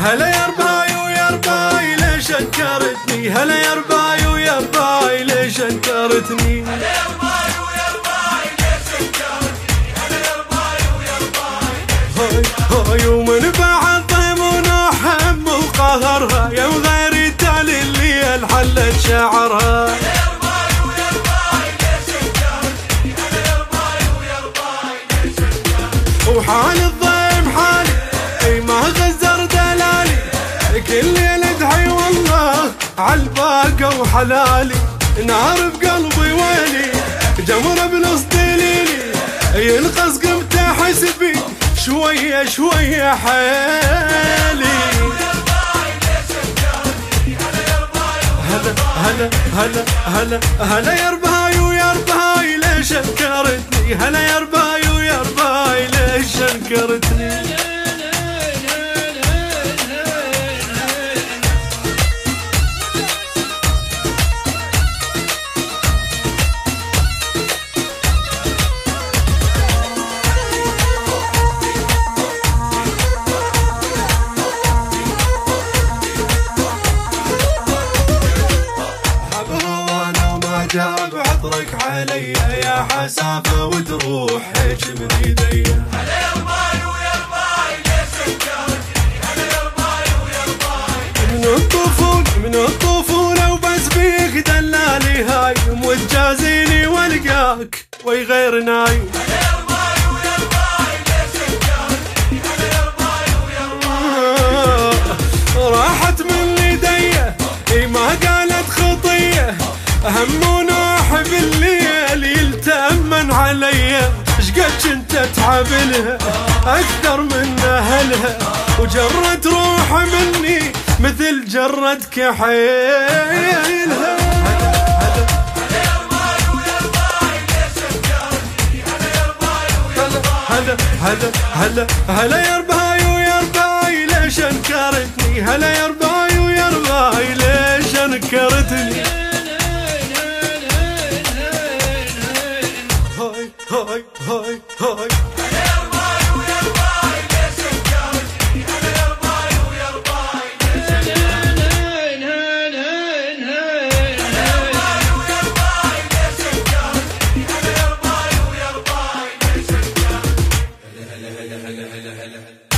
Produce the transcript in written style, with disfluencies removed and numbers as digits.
هلا يا رباي ويا رباي ليش انكرتني، هلا يا رباي ويا رباي ليش انكرتني، هلا يا رباي ويا رباي ليش انكرتني، هلا يا رباي ويا رباي ليش انكرتني. هاي ومن بعد ضيمون احب وقهرها، يا وغيري تالي اللي انحلت شعرها. هلا يا رباي ويا رباي ليش انكرتني، هلا يا رباي ويا رباي ليش انكرتني. وحال الضيم حالي اي ما غزر دلالي، كل ليلة ادعي والله عالباقة وحلالي، نار بقلبي ويلي جمرة بنص دليلي، ينقص قمت حسبي شوية شوية حالي. هلا هلا هلا هلا يا رباي ويا رباي ليش انكرتني، هلا يا رباي ويا رباي ليش انكرتني. جاب عطرك علي يا حسافة وتروح هيك من ايدي. هلا يا رباي ويا رباي ليش انكرتني، هلا يا رباي ويا رباي. من الطفولة وبس بيك دلالي هاي، وتجازيني والقاك وي غير نايم. هلا يا رباي ويا رباي ليش انكرتني، هلا يا رباي ويا رباي. راحت من ايديه اي ما قالت خطيه، هم ونوح بالليل يلتأمن عليا، شقد كنت اتعب لها اكثر من اهلها، وجرت روح مني مثل جرت كحيلها. هلا يا رباي ويا رباي ليش انكرتني، هلا يا رباي ويا رباي ليش انكرتني. هاي هاي هاي هاي هلا يا رباي ويا رباي ليش انكرتني، هلا يا رباي ويا رباي ليش انكرتني. هلا يا رباي ويا رباي ليش انكرتني، هلا يا رباي ويا رباي ليش انكرتني. هلا هلا هلا هلا هلا هلا